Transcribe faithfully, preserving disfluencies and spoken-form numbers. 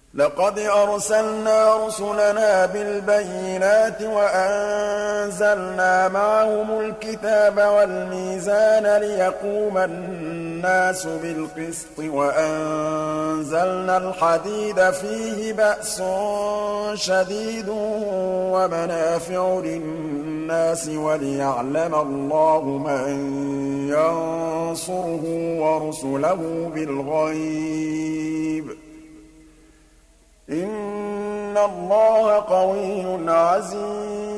لَقَدْ أَرْسَلْنَا رُسُلَنَا بِالْبَيِّنَاتِ وَأَنزَلْنَا مَعَهُمُ الْكِتَابَ وَالْمِيزَانَ لِيَقُومَ النَّاسُ بِالْقِسْطِ وَأَنزَلْنَا الْحَدِيدَ فِيهِ بَأْسٌ شَدِيدٌ وَمَنَافِعُ لِلنَّاسِ وَلِيَعْلَمَ اللَّهُ مَن يَنصُرُهُ وَرُسُلَهُ بِالْغَيْبِ ۚ إِنَّ اللَّهَ قَوِيٌّ عَزِيزٌ.